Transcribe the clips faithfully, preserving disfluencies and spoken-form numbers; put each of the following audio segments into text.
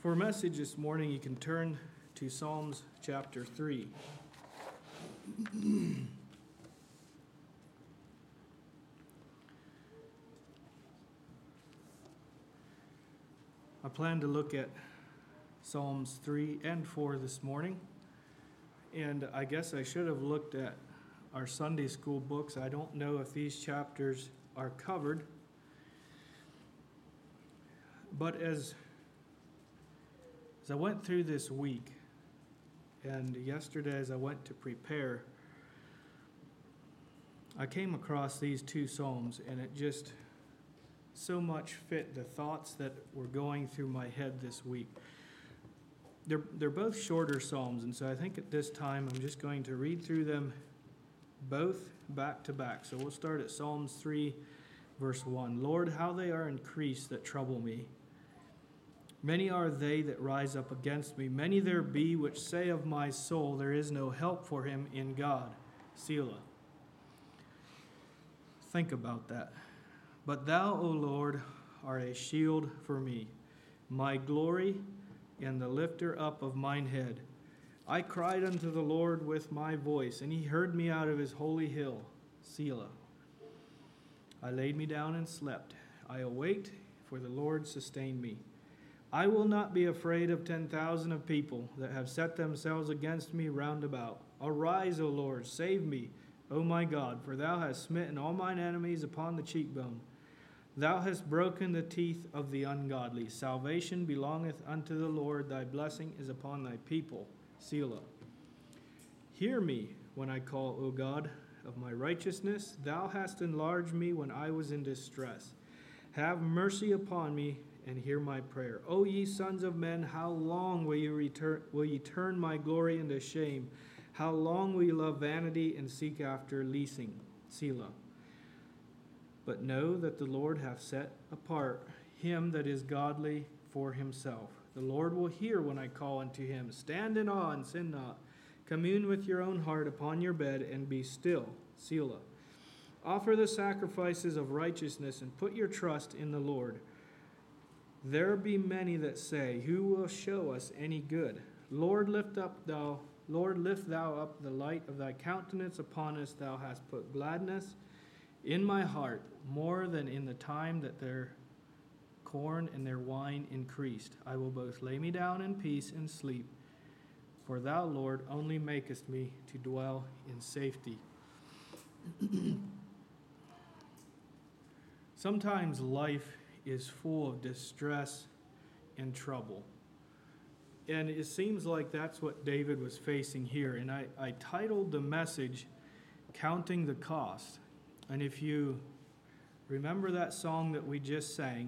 For a message this morning, you can turn to Psalms chapter three. I plan to look at Psalms three and four this morning, and I guess I should have looked at our Sunday school books. I don't know if these chapters are covered, but as As I went through this week, and yesterday as I went to prepare, I came across these two Psalms, and it just so much fit the thoughts that were going through my head this week. They're, they're both shorter Psalms, and so I think at this time I'm just going to read through them both back to back. So we'll start at Psalms three, verse one. Lord, how they are increased that trouble me. Many are they that rise up against me. Many there be which say of my soul, there is no help for him in God. Selah. Think about that. But thou, O Lord, art a shield for me, my glory and the lifter up of mine head. I cried unto the Lord with my voice, and he heard me out of his holy hill. Selah. I laid me down and slept. I awaked, for the Lord sustained me. I will not be afraid of ten thousand of people that have set themselves against me round about. Arise, O Lord, save me, O my God, for thou hast smitten all mine enemies upon the cheekbone. Thou hast broken the teeth of the ungodly. Salvation belongeth unto the Lord. Thy blessing is upon thy people. Selah. Hear me when I call, O God, of my righteousness. Thou hast enlarged me when I was in distress. Have mercy upon me, and hear my prayer. O ye sons of men, how long will ye return, will ye turn my glory into shame? How long will ye love vanity and seek after leasing? Selah. But know that the Lord hath set apart him that is godly for himself. The Lord will hear when I call unto him. Stand in awe and sin not. Commune with your own heart upon your bed and be still. Selah. Offer the sacrifices of righteousness and put your trust in the Lord. There be many that say, who will show us any good? Lord, lift up thou, Lord, lift thou up the light of thy countenance upon us. Thou hast put gladness in my heart more than in the time that their corn and their wine increased. I will both lay me down in peace and sleep. For thou, Lord, only makest me to dwell in safety. Sometimes life is full of distress and trouble. And it seems like that's what David was facing here. And I, I titled the message, Counting the Cost. And if you remember that song that we just sang,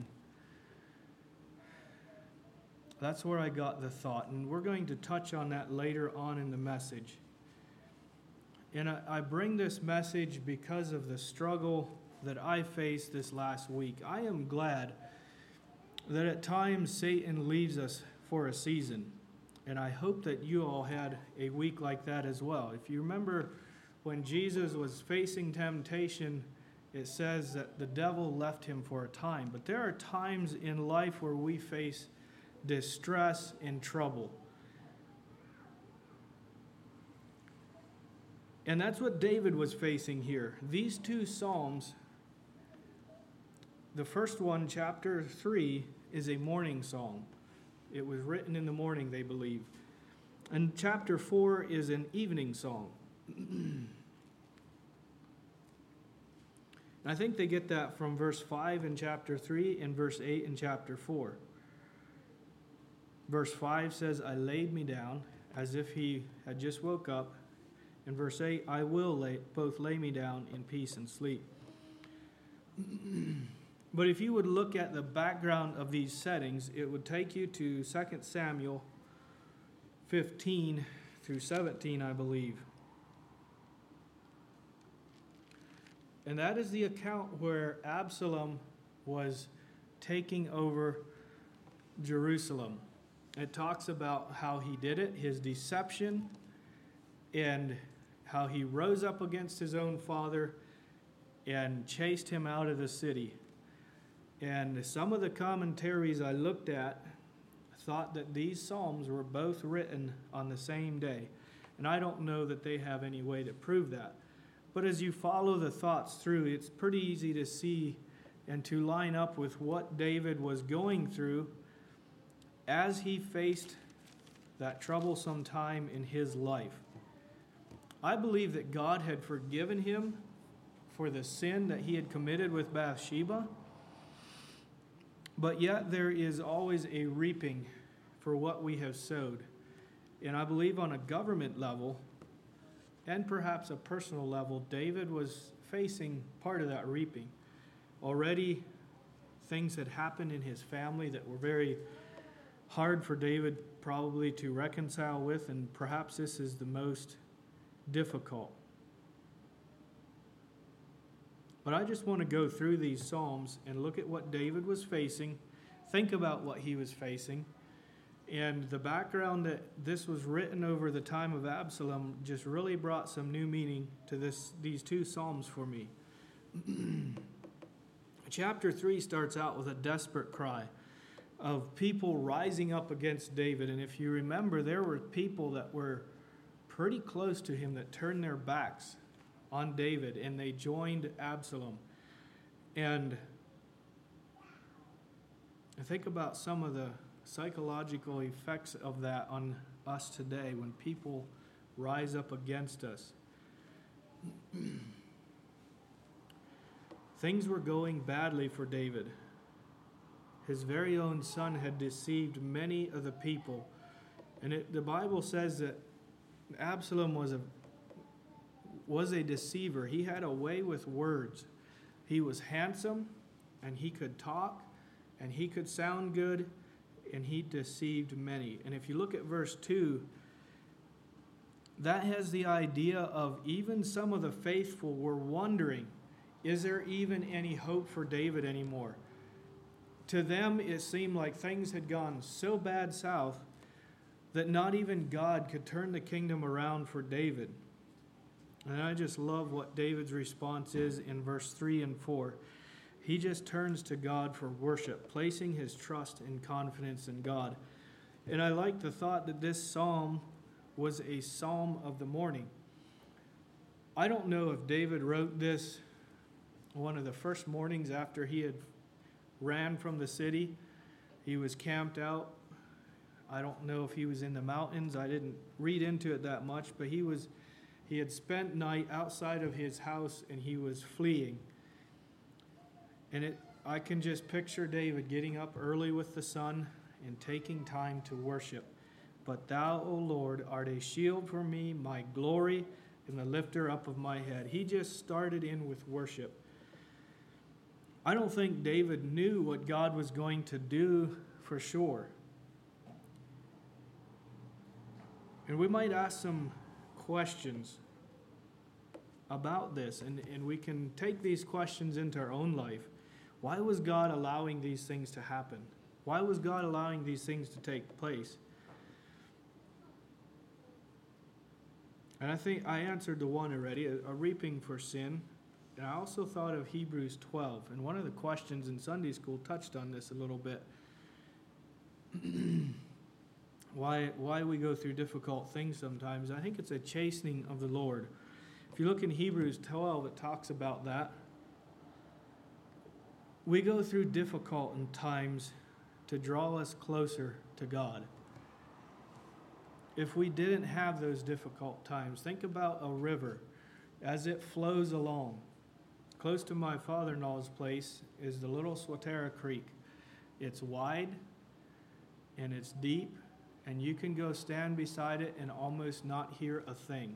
that's where I got the thought. And we're going to touch on that later on in the message. And I, I bring this message because of the struggle that I faced this last week. I am glad that at times Satan leaves us for a season. And I hope that you all had a week like that as well. If you remember when Jesus was facing temptation, it says that the devil left him for a time. But there are times in life where we face distress and trouble. And that's what David was facing here. These two Psalms, the first one, chapter three, is a morning song. It was written in the morning, they believe. And chapter four is an evening song. And I think they get that from verse five in chapter three and verse eight in chapter four. Verse five says, I laid me down, as if he had just woke up. In verse eight, I will lay, both lay me down in peace and sleep. But if you would look at the background of these settings, it would take you to Second Samuel fifteen through seventeen, I believe. And that is the account where Absalom was taking over Jerusalem. It talks about how he did it, his deception, and how he rose up against his own father and chased him out of the city. And some of the commentaries I looked at thought that these Psalms were both written on the same day. And I don't know that they have any way to prove that. But as you follow the thoughts through, it's pretty easy to see and to line up with what David was going through as he faced that troublesome time in his life. I believe that God had forgiven him for the sin that he had committed with Bathsheba, but yet there is always a reaping for what we have sowed. And I believe on a government level, and perhaps a personal level, David was facing part of that reaping. Already, things had happened in his family that were very hard for David probably to reconcile with, and perhaps this is the most difficult. But I just want to go through these Psalms and look at what David was facing, think about what he was facing, and the background that this was written over the time of Absalom just really brought some new meaning to this these two Psalms for me. Chapter three starts out with a desperate cry of people rising up against David. And if you remember, there were people that were pretty close to him that turned their backs on David and they joined Absalom. And I think about some of the psychological effects of that on us today when people rise up against us. Things were going badly for David. His very own son had deceived many of the people. And it, the Bible says that Absalom was a, was a deceiver. He had a way with words. He was handsome, and he could talk, and he could sound good, and he deceived many. And if you look at verse two, that has the idea of even some of the faithful were wondering, is there even any hope for David anymore? To them, it seemed like things had gone so bad south that not even God could turn the kingdom around for David. And I just love what David's response is in verse three and four. He just turns to God for worship, placing his trust and confidence in God. And I like the thought that this psalm was a psalm of the morning. I don't know if David wrote this one of the first mornings after he had ran from the city. He was camped out. I don't know if he was in the mountains. I didn't read into it that much, but he was he had spent night outside of his house and he was fleeing. And it I can just picture David getting up early with the sun and taking time to worship. But thou, O Lord, art a shield for me, my glory, and the lifter up of my head. He just started in with worship. I don't think David knew what God was going to do for sure. And we might ask some questions about this, and, and we can take these questions into our own life. Why was God allowing these things to happen? Why was God allowing these things to take place? And I think I answered the one already, a, a reaping for sin. And I also thought of Hebrews twelve, and one of the questions in Sunday school touched on this a little bit. why, why we go through difficult things sometimes. I think it's a chastening of the Lord. If you look in Hebrews twelve, it talks about that. We go through difficult times to draw us closer to God. If we didn't have those difficult times, think about a river as it flows along. Close to my father-in-law's place is the Little Swatara Creek. It's wide and it's deep, and you can go stand beside it and almost not hear a thing.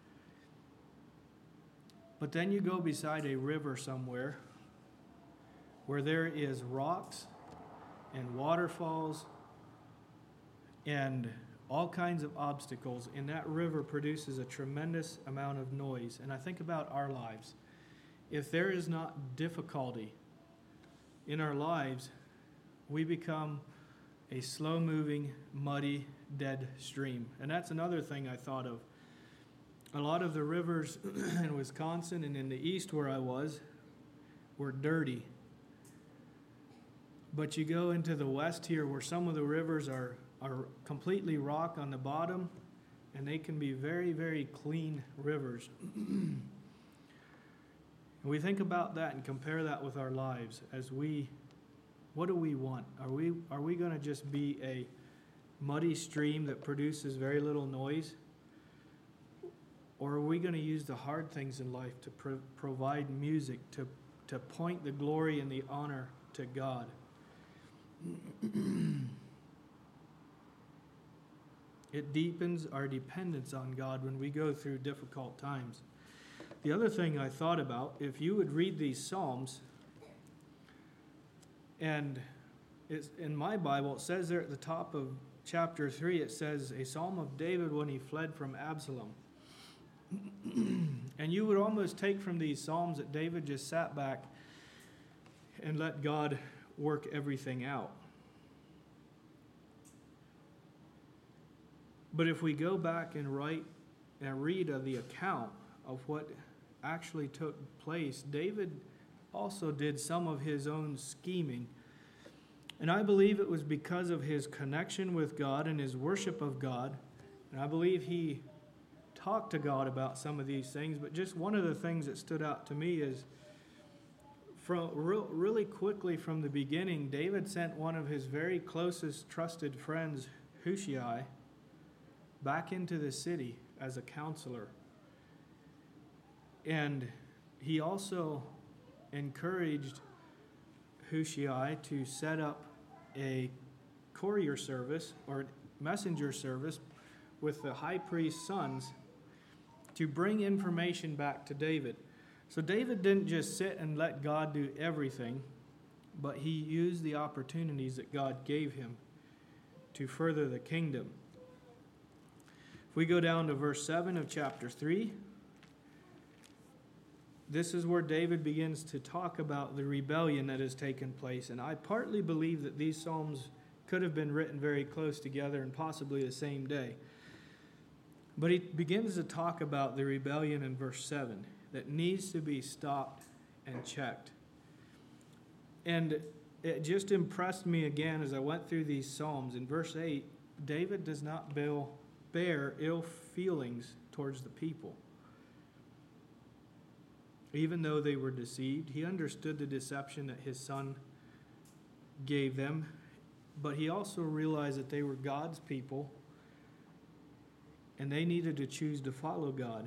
But then you go beside a river somewhere where there is rocks and waterfalls and all kinds of obstacles, and that river produces a tremendous amount of noise. And I think about our lives. If there is not difficulty in our lives, we become a slow-moving, muddy, dead stream. And that's another thing I thought of. A lot of the rivers in Wisconsin and in the east where I was were dirty. But you go into the west here where some of the rivers are, are completely rock on the bottom, and they can be very, very clean rivers. And we think about that and compare that with our lives as we, what do we want? Are we, are we going to just be a muddy stream that produces very little noise? Or are we going to use the hard things in life to pro- provide music, to, to point the glory and the honor to God? It deepens our dependence on God when we go through difficult times. The other thing I thought about, if you would read these Psalms, and it's, in my Bible, it says there at the top of chapter three, it says, a Psalm of David when he fled from Absalom. And you would almost take from these Psalms that David just sat back and let God work everything out. But if we go back and write and read of the account of what actually took place, David also did some of his own scheming. And I believe it was because of his connection with God and his worship of God. And I believe he talked to God about some of these things. But just one of the things that stood out to me is from real, really quickly from the beginning, David sent one of his very closest trusted friends, Hushai, back into the city as a counselor. And he also encouraged Hushai to set up a courier service or messenger service with the high priest's sons to bring information back to David. So David didn't just sit and let God do everything, but he used the opportunities that God gave him to further the kingdom. If we go down to verse seven of chapter three, this is where David begins to talk about the rebellion that has taken place. And I partly believe that these Psalms could have been written very close together and possibly the same day. But he begins to talk about the rebellion in verse seven that needs to be stopped and checked. And it just impressed me again as I went through these Psalms. In verse eight, David does not bear ill feelings towards the people. Even though they were deceived, he understood the deception that his son gave them, but he also realized that they were God's people and they needed to choose to follow God.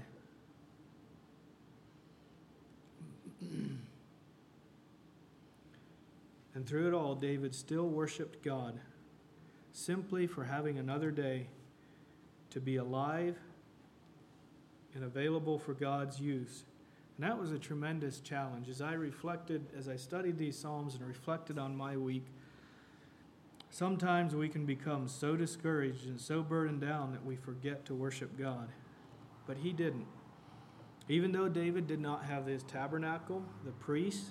And through it all, David still worshiped God simply for having another day to be alive and available for God's use. And that was a tremendous challenge. As I reflected, as I studied these Psalms and reflected on my week, sometimes we can become so discouraged and so burdened down that we forget to worship God. But he didn't. Even though David did not have this tabernacle, the priests,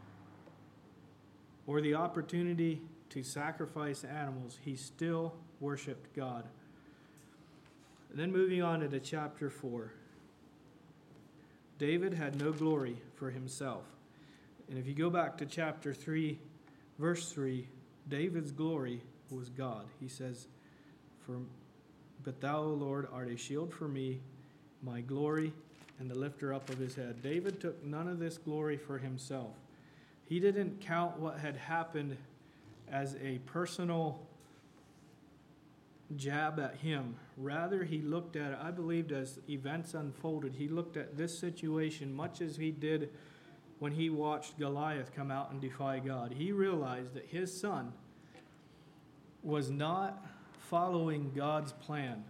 or the opportunity to sacrifice animals, he still worshiped God. And then moving on into chapter four. David had no glory for himself. And if you go back to chapter three, verse three, David's glory was God. He says, "For, but thou, O Lord, art a shield for me, my glory, and the lifter up of his head." David took none of this glory for himself. He didn't count what had happened as a personal jab at him. Rather, he looked at it, I believed, as events unfolded. He looked at this situation much as he did when he watched Goliath come out and defy God. He realized that his son was not following God's plan.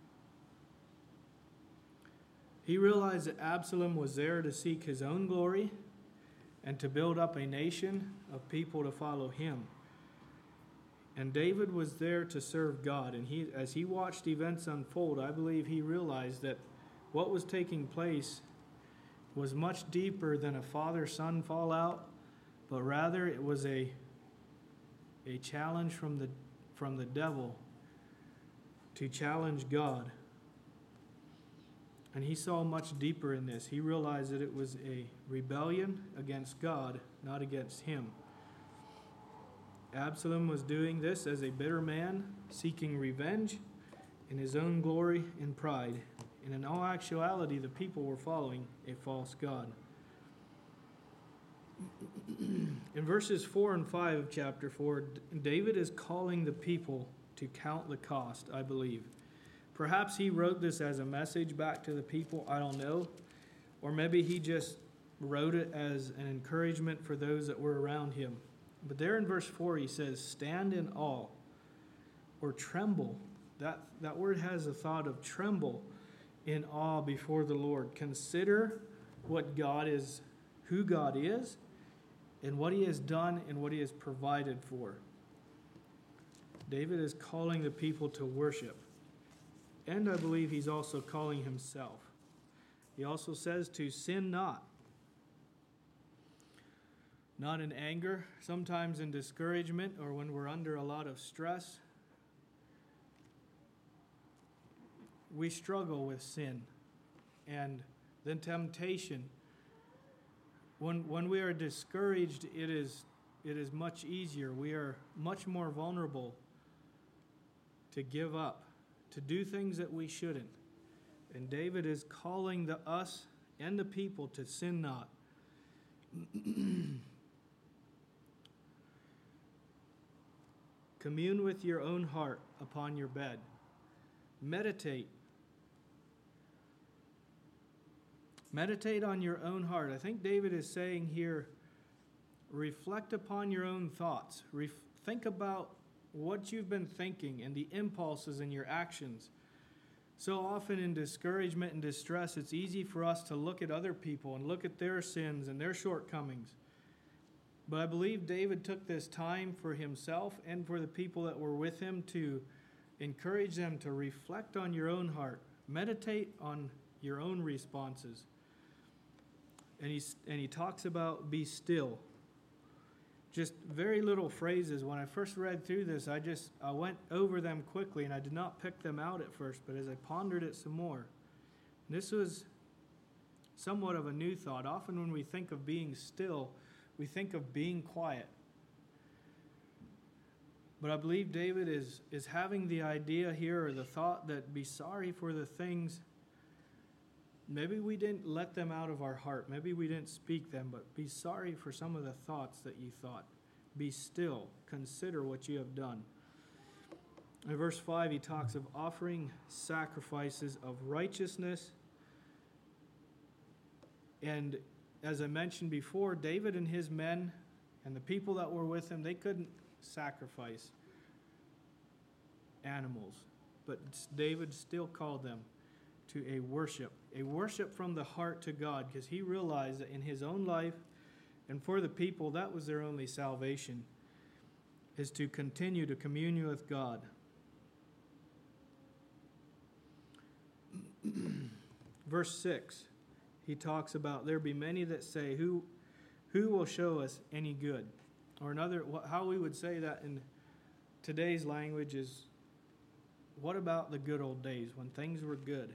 He realized that Absalom was there to seek his own glory and to build up a nation of people to follow him. And David was there to serve God. And he, as he watched events unfold, I believe he realized that what was taking place was much deeper than a father-son fallout, but rather it was a, a challenge from the, from the devil to challenge God. And he saw much deeper in this. He realized that it was a rebellion against God, not against him. Absalom was doing this as a bitter man, seeking revenge in his own glory and pride. And in all actuality, the people were following a false god. In verses four and five of chapter four, David is calling the people to count the cost, I believe. Perhaps he wrote this as a message back to the people, I don't know. Or maybe he just wrote it as an encouragement for those that were around him. But there in verse four, he says, stand in awe or tremble. That, that word has a thought of tremble in awe before the Lord. Consider what God is, who God is, and what he has done and what he has provided for. David is calling the people to worship. And I believe he's also calling himself. He also says to sin not. Not in anger, sometimes in discouragement, or when we're under a lot of stress. We struggle with sin and then temptation. When when we are discouraged, it is it is much easier. We are much more vulnerable to give up, to do things that we shouldn't. And David is calling the us and the people to sin not. Commune with your own heart upon your bed. Meditate. Meditate on your own heart. I think David is saying here, reflect upon your own thoughts. Ref- think about what you've been thinking and the impulses in your actions. So often in discouragement and distress, it's easy for us to look at other people and look at their sins and their shortcomings. But I believe David took this time for himself and for the people that were with him to encourage them to reflect on your own heart. Meditate on your own responses. And he, and he talks about be still. Just very little phrases. When I first read through this, I just I went over them quickly and I did not pick them out at first, but as I pondered it some more, this was somewhat of a new thought. Often when we think of being still, we think of being quiet. But I believe David is, is having the idea here, or the thought, that be sorry for the things. Maybe we didn't let them out of our heart. Maybe we didn't speak them, but be sorry for some of the thoughts that you thought. Be still. Consider what you have done. In verse five, he talks of offering sacrifices of righteousness. And as I mentioned before, David and his men and the people that were with him, they couldn't sacrifice animals. But David still called them to a worship, a worship from the heart to God, because he realized that in his own life and for the people, that was their only salvation, is to continue to commune with God. Verse six, he talks about there be many that say, who, who will show us any good? Or another, how we would say that in today's language is, what about the good old days when things were good?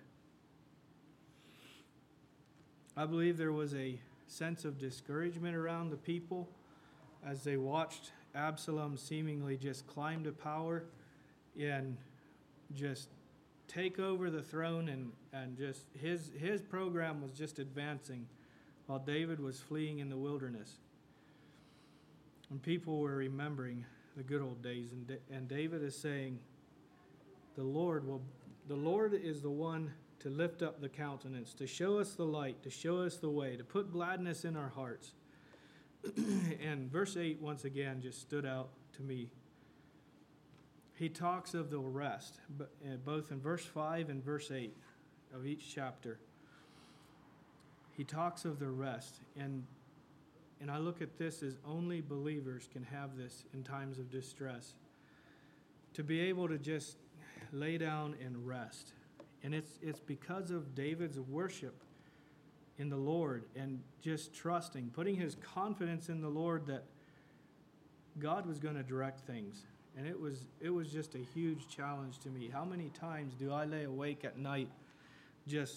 I believe there was a sense of discouragement around the people as they watched Absalom seemingly just climb to power and just take over the throne, and, and just his his program was just advancing while David was fleeing in the wilderness. And people were remembering the good old days, and and David is saying, the Lord will the Lord is the one to lift up the countenance, to show us the light, to show us the way, to put gladness in our hearts. And verse eight once again just stood out to me. He talks of the rest, both in verse five and verse eight of each chapter. He talks of the rest, and and I look at this as only believers can have this in times of distress. To be able to just lay down and rest. And it's it's because of David's worship in the Lord and just trusting, putting his confidence in the Lord that God was going to direct things. And it was it was just a huge challenge to me. How many times do I lay awake at night just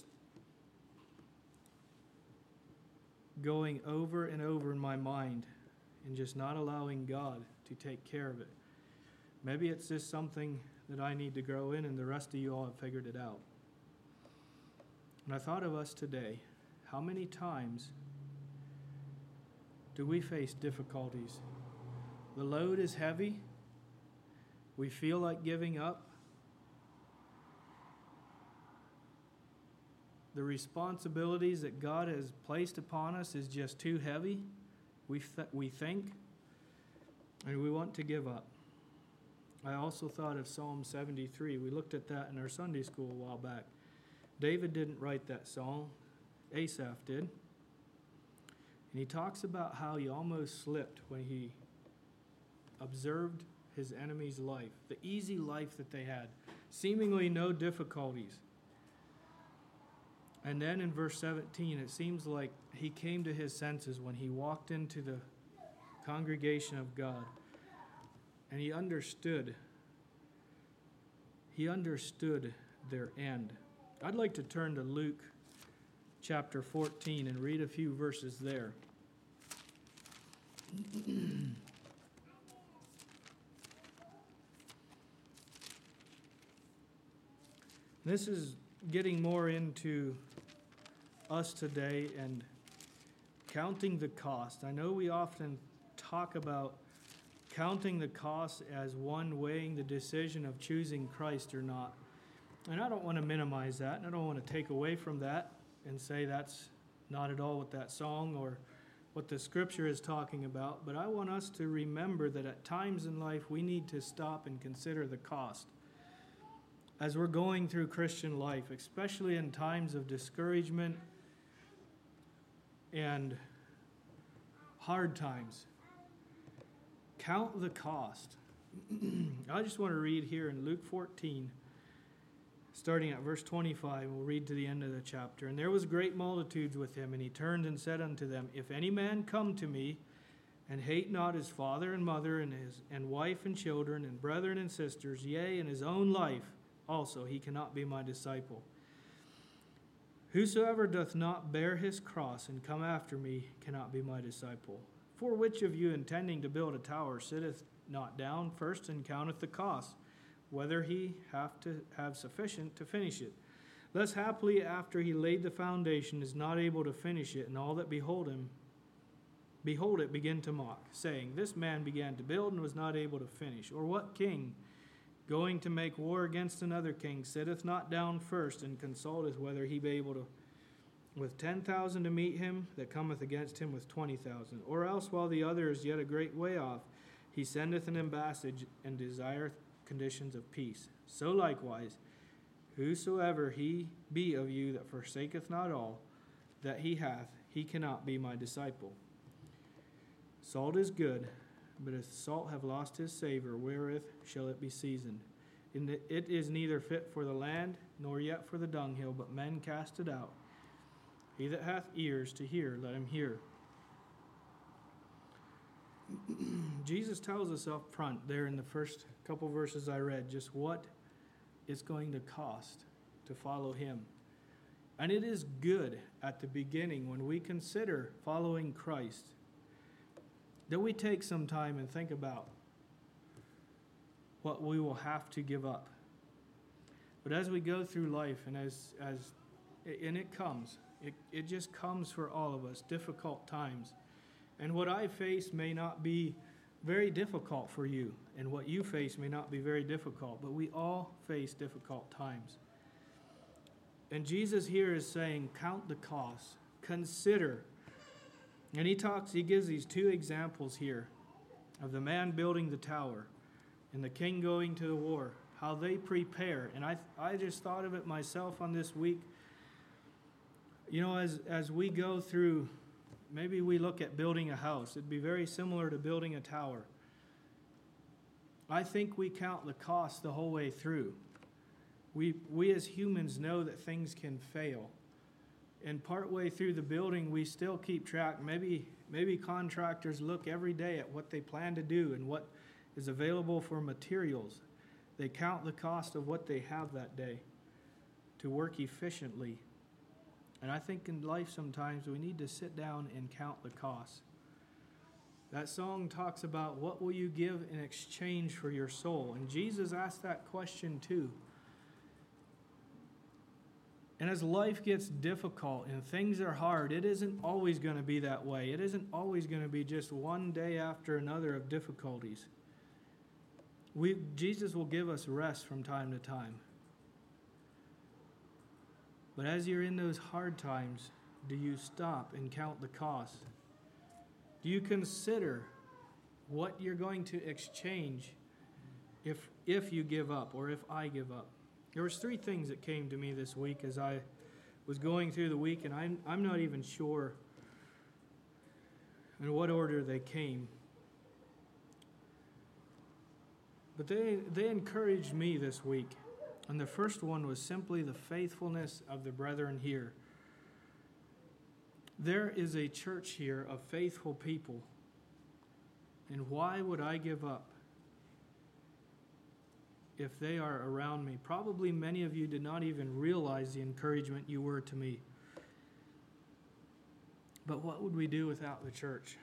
going over and over in my mind and just not allowing God to take care of it. Maybe it's just something that I need to grow in, and the rest of you all have figured it out. And I thought of us today. How many times do we face difficulties? The load is heavy. We feel like giving up. The responsibilities that God has placed upon us is just too heavy, we, th- we think, and we want to give up. I also thought of Psalm seventy-three. We looked at that in our Sunday school a while back. David didn't write that song. Asaph did. And he talks about how he almost slipped when he observed his enemy's life, the easy life that they had, seemingly no difficulties. And then in verse seventeen, it seems like he came to his senses when he walked into the congregation of God. And he understood. He understood their end. I'd like to turn to Luke chapter fourteen and read a few verses there. This is getting more into us today and counting the cost. I know we often talk about counting the cost as one weighing the decision of choosing Christ or not. And I don't want to minimize that, and I don't want to take away from that and say that's not at all what that song or what the scripture is talking about. But I want us to remember that at times in life we need to stop and consider the cost. As we're going through Christian life, especially in times of discouragement and hard times, count the cost. I just want to read here in Luke fourteen, starting at verse twenty-five. We'll read to the end of the chapter. And there was great multitudes with him, and he turned and said unto them, If any man come to me, and hate not his father and mother, and his and wife and children, and brethren and sisters, yea, and his own life also, he cannot be my disciple. Whosoever doth not bear his cross and come after me cannot be my disciple. For which of you, intending to build a tower, sitteth not down first and counteth the cost, whether he have to have sufficient to finish it? Lest haply after he laid the foundation is not able to finish it, and all that behold him, behold it, begin to mock, saying, This man began to build and was not able to finish. Or what king, going to make war against another king, sitteth not down first and consulteth whether he be able to with ten thousand to meet him that cometh against him with twenty thousand? Or else, while the other is yet a great way off, he sendeth an embassage and desireth conditions of peace. So likewise, whosoever he be of you that forsaketh not all that he hath, he cannot be my disciple. Salt is good, but if salt have lost his savor, wherewith shall it be seasoned? In the, it is neither fit for the land, nor yet for the dunghill, but men cast it out. He that hath ears to hear, let him hear. Jesus tells us up front there in the first couple verses I read just what it's going to cost to follow him. And it is good at the beginning when we consider following Christ that we take some time and think about what we will have to give up. But as we go through life, and as as and it comes, it, it just comes for all of us, difficult times. And what I face may not be very difficult for you, and what you face may not be very difficult, but we all face difficult times. And Jesus here is saying, count the cost, consider. And he talks, he gives these two examples here of the man building the tower and the king going to the war, how they prepare. And I I just thought of it myself on this week. You know, as, as we go through, maybe we look at building a house. It'd be very similar to building a tower. I think we count the cost the whole way through. We we as humans know that things can fail. And partway through the building, we still keep track. Maybe maybe contractors look every day at what they plan to do and what is available for materials. They count the cost of what they have that day to work efficiently. And I think in life sometimes we need to sit down and count the costs. That song talks about what will you give in exchange for your soul? And Jesus asked that question too. And as life gets difficult and things are hard, it isn't always going to be that way. It isn't always going to be just one day after another of difficulties. We, Jesus will give us rest from time to time. But as you're in those hard times, do you stop and count the cost? Do you consider what you're going to exchange if, if you give up or if I give up? There was three things that came to me this week as I was going through the week, and I'm, I'm not even sure in what order they came. But they, they encouraged me this week. And the first one was simply the faithfulness of the brethren here. There is a church here of faithful people. And why would I give up if they are around me? Probably many of you did not even realize the encouragement you were to me. But what would we do without the church?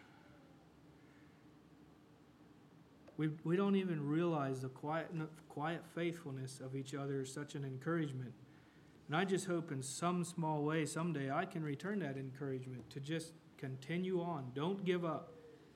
We, we don't even realize the quiet, quiet faithfulness of each other is such an encouragement. And I just hope in some small way someday I can return that encouragement to just continue on. Don't give up.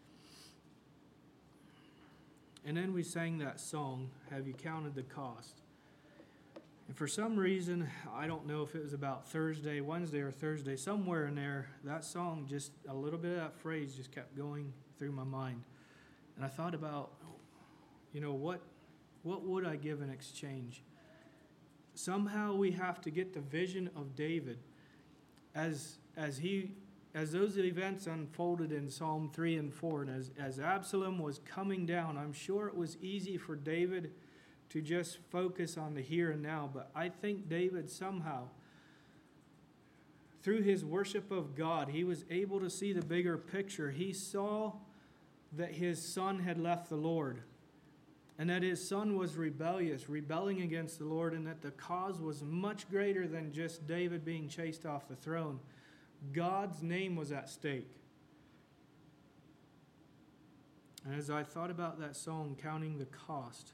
And then we sang that song, Have You Counted the Cost? And for some reason, I don't know if it was about Thursday, Wednesday, or Thursday, somewhere in there, that song, just a little bit of that phrase just kept going through my mind. And I thought about, you know, what what would I give in exchange? Somehow we have to get the vision of David as as he as those events unfolded in Psalm three and four, and as, as Absalom was coming down, I'm sure it was easy for David to just focus on the here and now, but I think David somehow, through his worship of God, he was able to see the bigger picture. He saw that his son had left the Lord, and that his son was rebellious, rebelling against the Lord, and that the cause was much greater than just David being chased off the throne. God's name was at stake. And as I thought about that song, Counting the Cost,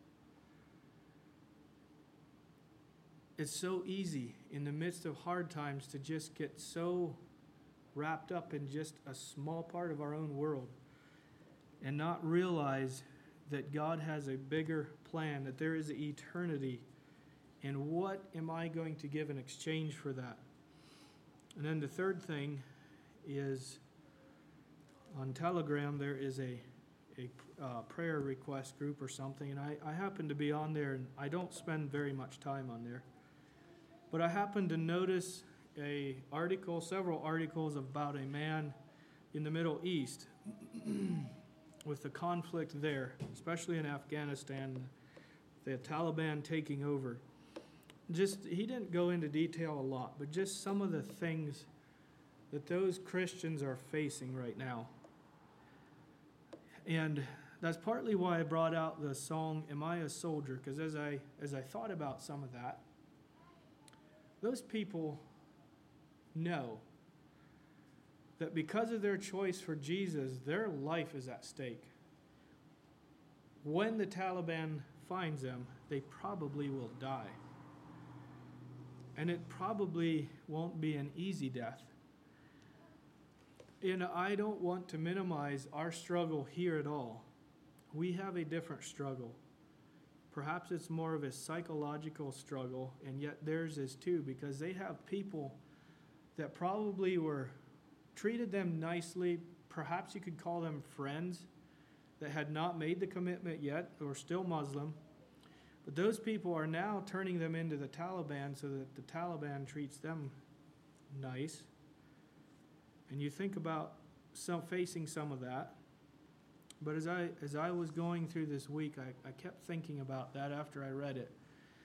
it's so easy in the midst of hard times to just get so wrapped up in just a small part of our own world and not realize that God has a bigger plan, that there is eternity, and what am I going to give in exchange for that? And then the third thing is, on Telegram there is a, a uh, prayer request group or something, and I, I happen to be on there, and I don't spend very much time on there. But I happened to notice a article, several articles about a man in the Middle East with the conflict there, especially in Afghanistan, the Taliban taking over. Just, he didn't go into detail a lot, but just some of the things that those Christians are facing right now. And that's partly why I brought out the song, Am I a Soldier? Because as I, as I thought about some of that, those people know that because of their choice for Jesus, their life is at stake. When the Taliban finds them, they probably will die. And it probably won't be an easy death. And I don't want to minimize our struggle here at all. We have a different struggle. Perhaps it's more of a psychological struggle, and yet theirs is too, because they have people that probably were treated them nicely. Perhaps you could call them friends that had not made the commitment yet, or still Muslim. But those people are now turning them into the Taliban so that the Taliban treats them nice. And you think about some facing some of that. But as I as I was going through this week, I, I kept thinking about that after I read it.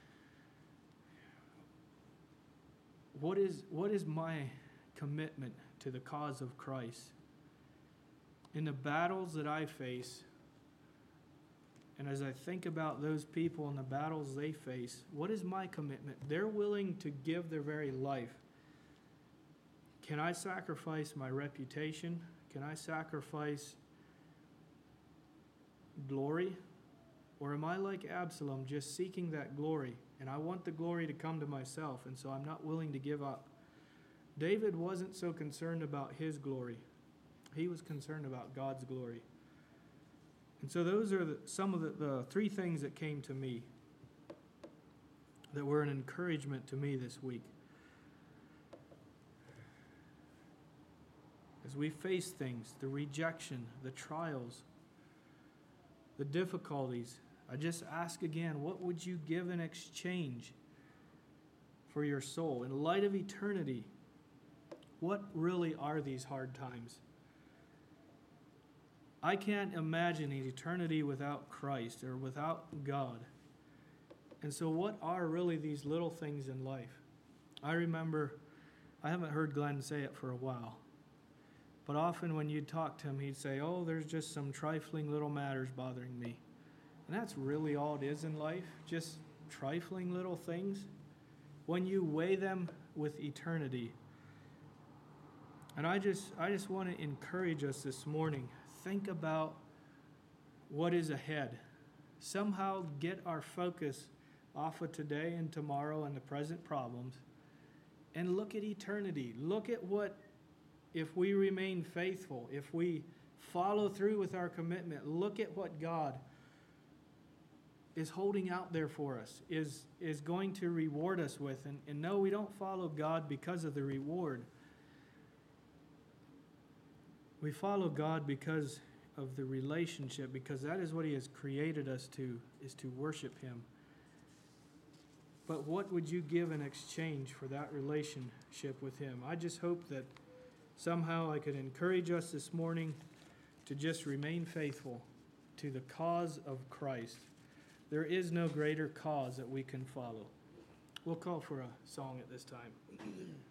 What is what is my commitment to the cause of Christ? In the battles that I face, and as I think about those people and the battles they face, what is my commitment? They're willing to give their very life. Can I sacrifice my reputation? Can I sacrifice glory? Or am I like Absalom, just seeking that glory? And I want the glory to come to myself, and so I'm not willing to give up. David wasn't so concerned about his glory. He was concerned about God's glory. And so those are the, some of the, the three things that came to me that were an encouragement to me this week. As we face things, the rejection, the trials, the difficulties, I just ask again, what would you give in exchange for your soul? In light of eternity, what really are these hard times? I can't imagine an eternity without Christ or without God. And so what are really these little things in life? I remember, I haven't heard Glenn say it for a while, but often when you'd talk to him, he'd say, oh, there's just some trifling little matters bothering me. And that's really all it is in life, just trifling little things. When you weigh them with eternity. And I just, I just want to encourage us this morning. Think about what is ahead. Somehow get our focus off of today and tomorrow and the present problems and look at eternity. Look at what, if we remain faithful, if we follow through with our commitment, look at what God is holding out there for us, is, is going to reward us with. And, and no, we don't follow God because of the reward. We follow God because of the relationship, because that is what He has created us to, is to worship Him. But what would you give in exchange for that relationship with Him? I just hope that somehow I could encourage us this morning to just remain faithful to the cause of Christ. There is no greater cause that we can follow. We'll call for a song at this time.